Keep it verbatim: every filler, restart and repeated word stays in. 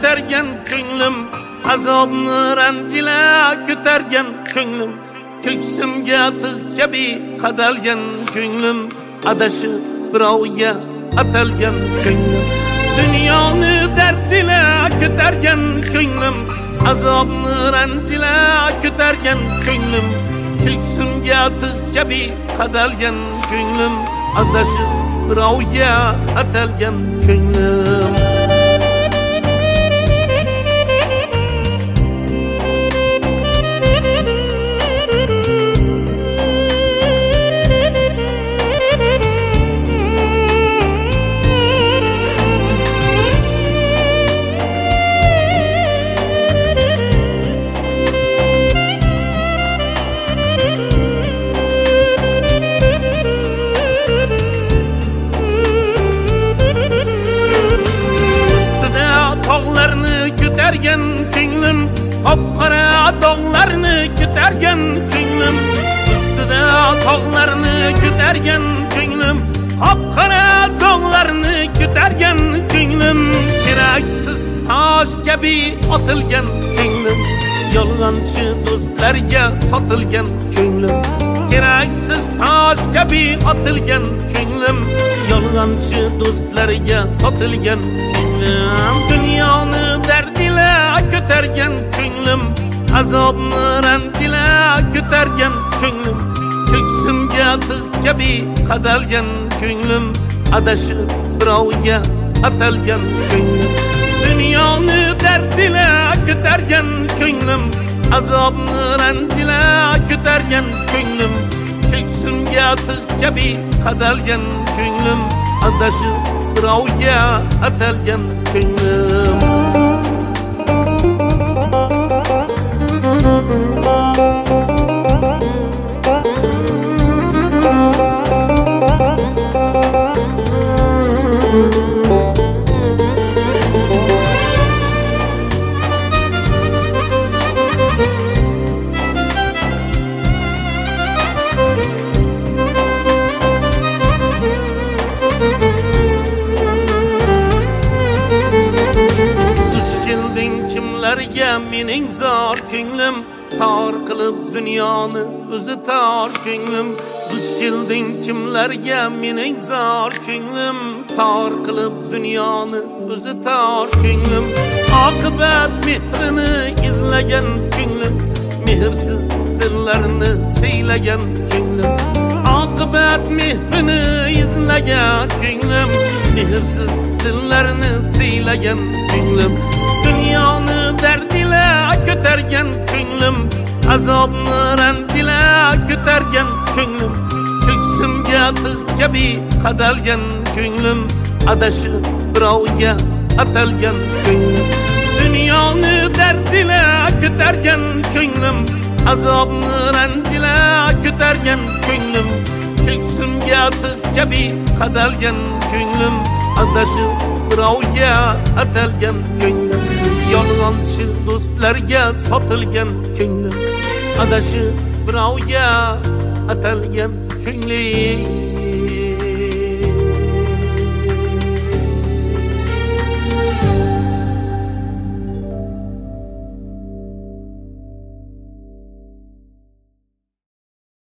ko'targan ko'nglim, azobni ranjila ko'targan ko'nglim, ko'ksimga tig' kabi qadalgan ko'nglim, adashib birovga atalgan ko'nglim, dunyoni dardila ko'targan ko'nglim, azobni ranjila ko'targan ko'nglim, ko'ksimga tig' kabi qadalgan ko'nglim, adashib birovga atalgan ko'nglim. Ko'targan ko'nglim, qop-qora dog'larni ko'targan ko'nglim, ustida tog'larni ko'targan ko'nglim, qop-qora dog'larni ko'targan ko'nglim, keraksiz tosh kabi otilgan ko'nglim, yolg'onchi do'stlarga sotilgan ko'nglim, keraksiz tosh kabi otilgan ko'nglim, yolg'onchi do'stlarga sotilgan ko'nglim, dunyoni dardila ko'targan ko'nglim, azobni ranjila ko'targan ko'nglim, ko'ksimga tig' kabi qadalgan ko'nglim, adashib birovga atalgan ko'nglim, dunyoni dardila ko'targan ko'nglim, azobni ranjila ko'targan ko'nglim, ko'ksimga tig' kabi qadalgan ko'nglim, adashib birovga atalgan ko'nglim. Kimlarga mening zor ko'nglim, tor qilib dunyoni o'zi tor ko'nglim, duch kelding kimlarga mening zor ko'nglim, tor qilib dunyoni o'zi tor ko'nglim, oqibat mehrini izlagan ko'nglim, mehrsiz dillarni siylagan ko'nglim, oqibat mehrini izlagan ko'nglim, mehrsiz dillarni siylagan ko'nglim, dunyoni dardila ko'targan ko'nglim, azobni ranjila ko'targan ko'nglim, ko'ksimga tig' kabi qadalgan ko'nglim, adashib birovga atalgan ko'nglim, dunyoni dardila ko'targan ko'nglim, azobni ranjila ko'targan ko'nglim, ko'ksimga tig' kabi qadalgan ko'nglim, adashib birovga atalgan ko'nglim, yolg'onchi do'stlarga sotilgan ko'nglim, adashib birovga atalgan ko'nglim.